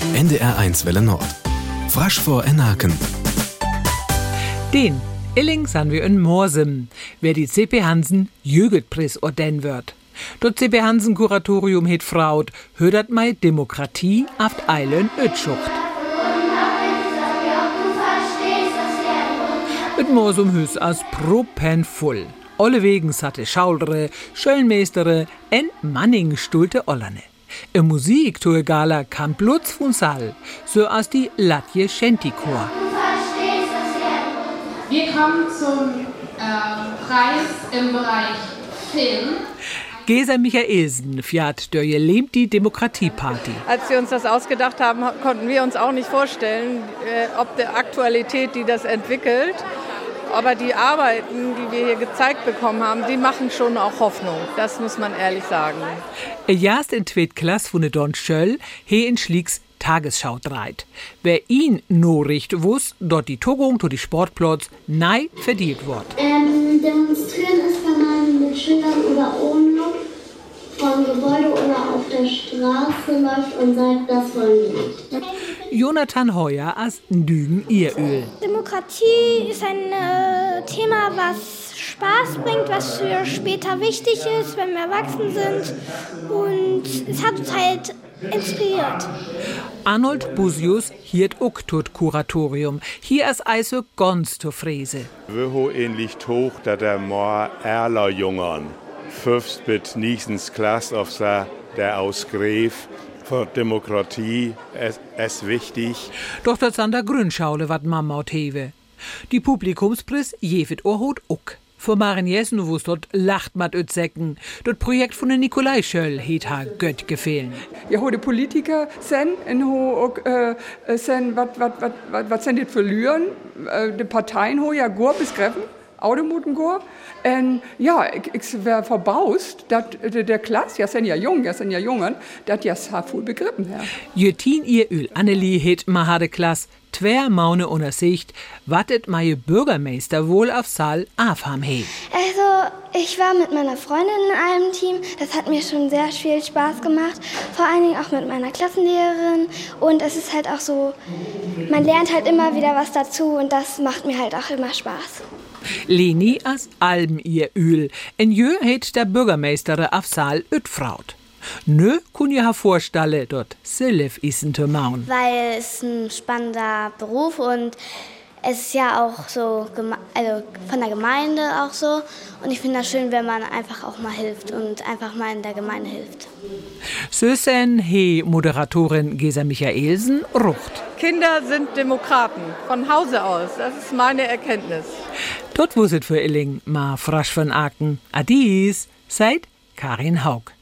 NDR1 Welle Nord. Frasch vor Enaken. Den Illing san wir in Morsem, wer die C.P. Hansen Jögetpris orden wird. Dort C.P. Hansen Kuratorium het Fraut, hödert mei Demokratie aft Eilen Ötschucht. Mit Morsum hüs as propen voll. Alle Wegens hatte Schaulere, Schöllmeistere en Manning stulte Ollerne. Im Musiktour-Gala kam Blutz von Saal, so als die Latje Schentikor. Wir kommen zum Preis im Bereich Film. Gesa Michaelsen fährt durch die Demokratieparty. Als wir uns das ausgedacht haben, konnten wir uns auch nicht vorstellen, ob der Aktualität, die das entwickelt. Aber die Arbeiten, die wir hier gezeigt bekommen haben, die machen schon auch Hoffnung. Das muss man ehrlich sagen. Erst in zweit Klasse von der Don Schöll he in Schlieks Tagesschau dreit. Wer ihn Nachricht wuss, dort die Tugung zu die Sportplatz nei verdient wird. Demonstrieren ist, wenn man mit Schildern oder ohne vom Gebäude oder auf der Straße läuft und sagt, das wollen wir nicht. Jonathan Heuer als Dügen Ieröl. Demokratie ist ein Thema, was Spaß bringt, was für später wichtig ist, wenn wir erwachsen sind. Und es hat uns halt inspiriert. Arnold Busius hiert auch tot Kuratorium. Hier ist also ganz zur Fräse. Wir ähnlich hoch, dass der more erler Jungern. 5. bis 9. Klasse auf der Ausgräf. Für Demokratie ist wichtig. Doch das an der Grünschaule wat Mama und hewe. Die Publikumspris jevet Orhut uck. Vor Maren Jessen wus dort lacht mat Ötsäcken. Das Projekt von der Nikolai Schöll het ha Gött gefehlen. Ja, ho de Politiker sen en ho sen wat sen dit verlieren. De Parteien ho ja gor begreffen. Audemoten gor. En ja, ich wär verbaust, dat der Klasse, ja sind ja jungen, dat ja sa voll begriffen her. Jötin Ieröl Annelie het ma hade Klasse. Twer Maune unter Sicht, wattet meie Bürgermeister wohl auf Saal afham he. Also, ich war mit meiner Freundin in einem Team. Das hat mir schon sehr viel Spaß gemacht. Vor allen Dingen auch mit meiner Klassenlehrerin. Und es ist halt auch so, man lernt halt immer wieder was dazu und das macht mir halt auch immer Spaß. Leni as Alben ihr Öl. En jö het der Bürgermeistere auf Saal Ötfraut. Nö, kun je ha vorstelle, dort Silif isen te maun. Weil es ein spannender Beruf und es ist ja auch so, also von der Gemeinde auch so. Und ich finde das schön, wenn man einfach auch mal hilft und einfach mal in der Gemeinde hilft. Sösen he Moderatorin Gesa Michaelsen rucht. Kinder sind Demokraten, von Hause aus. Das ist meine Erkenntnis. Dort wusset für Illing ma frasch von Aken. Adis, seid Karin Haug.